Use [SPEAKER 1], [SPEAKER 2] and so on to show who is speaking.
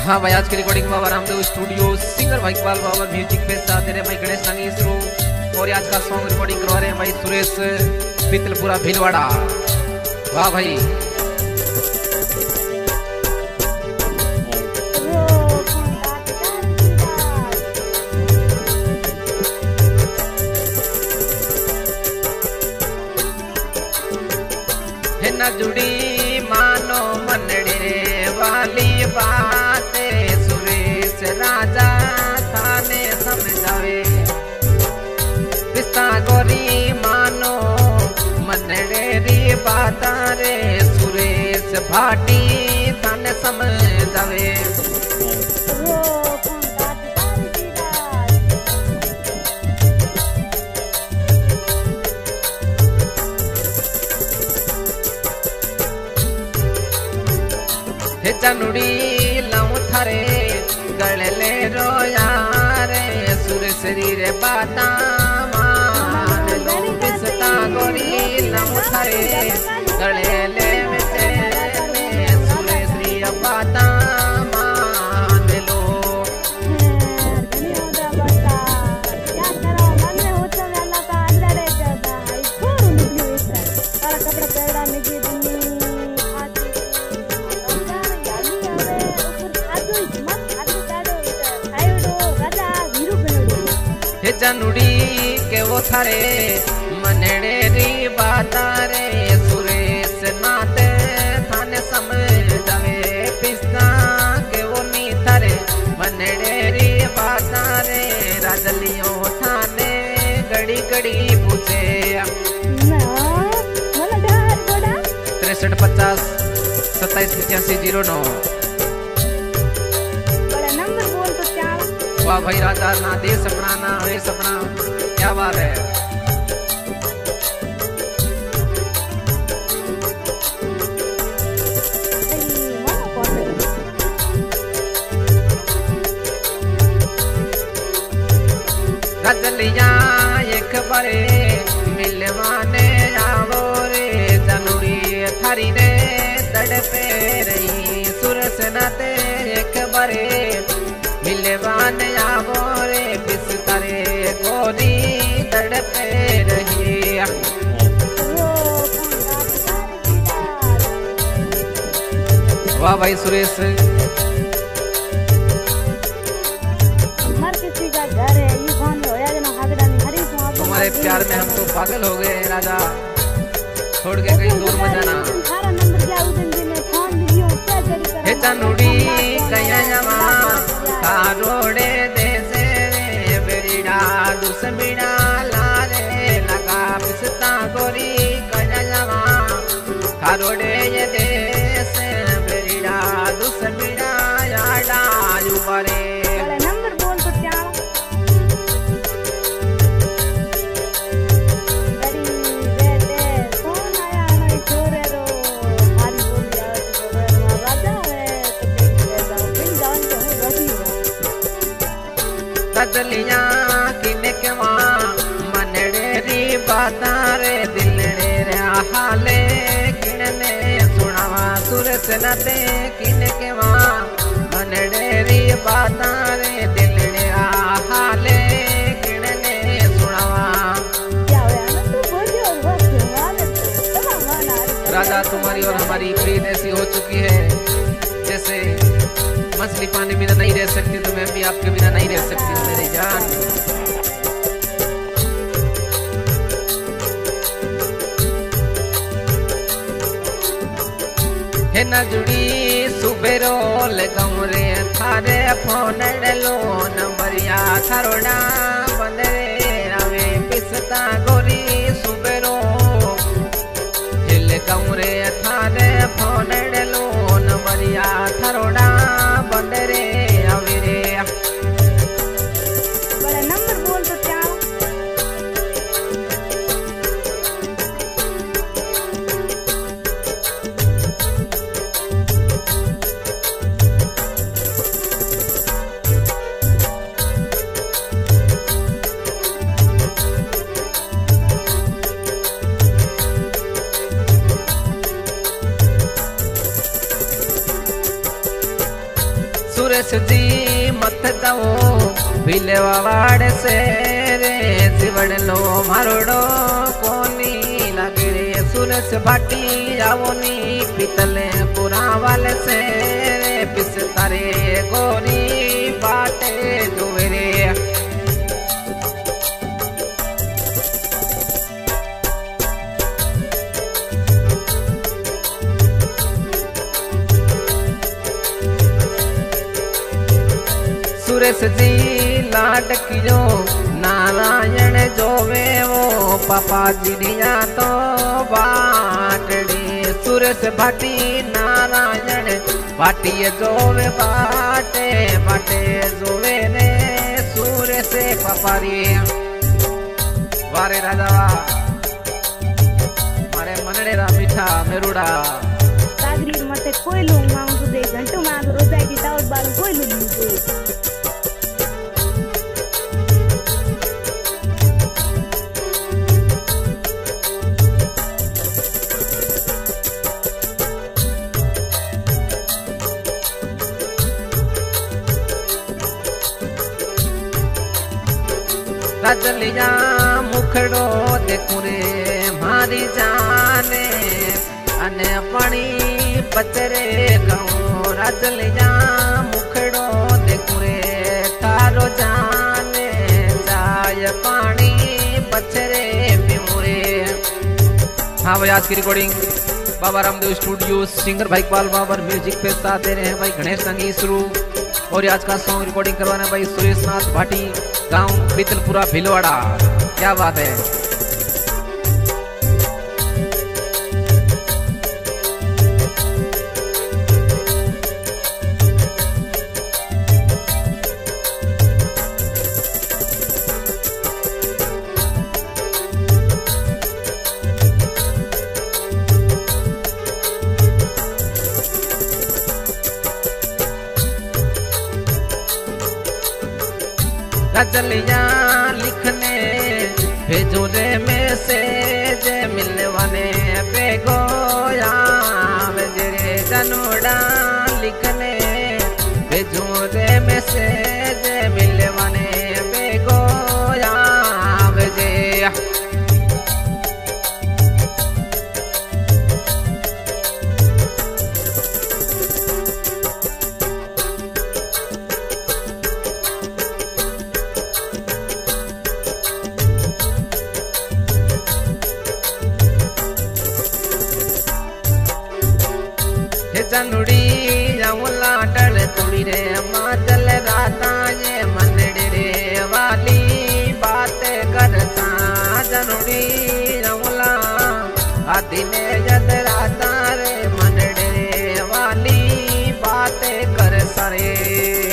[SPEAKER 1] हाँ भाई, आज की recording Baba Ramdev studio, singer भाई इकबाल बाबा, म्यूजिक पे साथ दे रहे भाई गणेश संगीत। और आज का सॉन्ग रिकॉर्डिंग करवा रहे हैं भाई सुरेश पितलपुरा भीलवाड़ा। वाह भाई, न जुड़ी मानो मनड़े वाली बातें सुरेश राजा थाने समझावे। पिस्ता गोरी मानो मनड़े री बाता रे सुरेश भाटी थाने समझावे। चनुड़ी लाऊं थारे गले रोया रे सुरेश रे बाता मान लो। पिस्ता गोरी लाऊं थारे गले ले सुरेश रे बाता मान लो। चनुड़ी के वो थारे मनड़े री बाता रे सुरेश नाते थाने समझावे। पिस्ता के वो नी थारे मनड़े री बाता रे राजलियों थाने गड़ी गड़ी पूछे। 63 50 27 85 09। वाह भाई, राजा ना दे सपना ना वे सपना, क्या बात है। गजलिया एक बड़े मिलवाने आवो रे जनुड़ी थारी ने तड़पे रही। सुरस नाते एक बड़े मिलवान आवो रे बिस्तरे गोरी तड़पे रही। वाह भाई सुरेश, तुम्हारे प्यार में हम तो पागल हो गए राजा, छोड़ के कहीं दूर मत जाना। हे चनुड़ी कया कारोड़े देसे बेड़ा दुसबिड़ा लारे लगा। पिस्ता गोरी कया कारोड़े ये देसे बेड़ा दुसबिड़ा याडा युवरे। गजलिया किने के वहाँ मनड़े री बाता रे दिलड़े रे हाले किने सुनावा। सुरस नते किने के वहाँ मनड़े री बाता रे दिलड़े हाले किने सुनावा। राजा, तुम्हारी और हमारी प्रीत ऐसी हो चुकी है जैसे मछली पानी बिना नहीं रह सकती, तो मैं भी आपके बिना नहीं रह सकती हूँ मेरी जान। हे न जुड़ी सुबेरो लगमरे थारे फोन लो नंबरिया थारोड़ा बंदरे आवे। पिस्ता गोरी सुबेरो हिल कमरे थारे फोन लो नंबरिया थारोड़ा बंदरे आवे रे। बड़ा नंबर बोल तो क्या। सुरेश जी मत दो भिलवाड़ से रे जीवन लो मारोड़ो कोनी लगे रे सुरेश भाटी आवोनी पितले पुरा वाले से रे पिसतारे गोरी बाटे जोवे रे सुरेश जी लाडकियो नारायण जोवे वो पापा जी दिया तो बाटड़ी सुरेश भाटी नारायण भाटी जोवे बाटे बाटे जोवे ने सुरेश पापारी वारे राजा मारे मनड़े रा मीठा मेरुड़ा
[SPEAKER 2] सागरी मते कोई लूंग मांग दे घंटो मांग रोजा की तावत बाल कोई लूंग
[SPEAKER 1] रजलिया मुखड़ो देखू रे मारी जाने अने पानी पचरे गाँव रजलिया मुखड़ो देखू रे तारो जाने चाय पानी पचरे पीऊ रे। हाँ भाई आज की recording Baba Ramdev studio singer भाई इकबाल बाबर म्यूजिक पे साथ दे रहे हैं भाई गणेश संगीत शुरू और आज का सॉन्ग रिकॉर्डिंग करवाना भाई सुरेश नाथ भाटी गांव बीतलपुरा भिलवाड़ा। क्या बात है। गजलिया लिखने भेजो रे मैसेज मिलवाने बेगोया रे जनोड़ा लिखने भेजो रे मैसेज मिलवाने बेगोया जे चनुड़ी जमुला डल तुड़ी रे मातल राता ये मंदड़े रे वाली बात करता चनुड़ी जमुला आदि ने जद राता रे मंदड़े रे वाली बात कर सारे।